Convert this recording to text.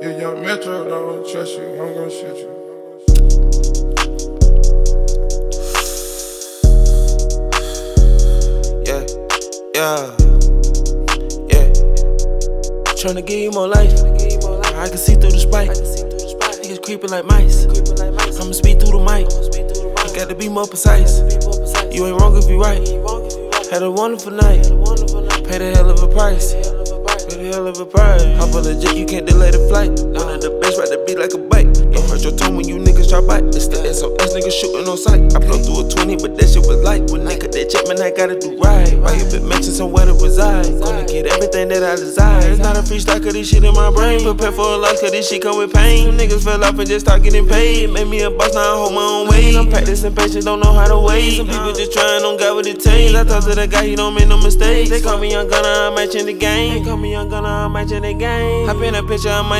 Yeah, young Metro don't trust you, I'm gon' shoot you. Yeah, yeah, yeah. Tryna give you more life. I can see through the spike. Niggas creeping like mice. I'ma speed through the mic. You gotta be more precise. You ain't wrong if you right. Had a wonderful night. Paid a hell of a price. Hop on the jet, you can't delay the flight. One of the best, ride the beat like a bike. Don't hurt your tongue when you niggas try bite. It's the SOS niggas shooting on sight. I blow through a 20, but that shit was light. When nigga that check, man, I gotta do right. Why you been mentioned somewhere to reside? Gonna get everything that I desire. It's not a freestyle, cause this shit in my brain. Prepare for a loss, cause this shit come with pain. Some niggas fell off and just start getting paid. Made me a boss, now I hold my own weight. I'm practicing patience, don't know how to wait. Some people just trying, don't got what it takes. I talk to the guy, he don't make no mistakes. They call me Young Gunna, I'm matching the game. They call me Young Gunna, I'm matching the game. Hop in a picture, I might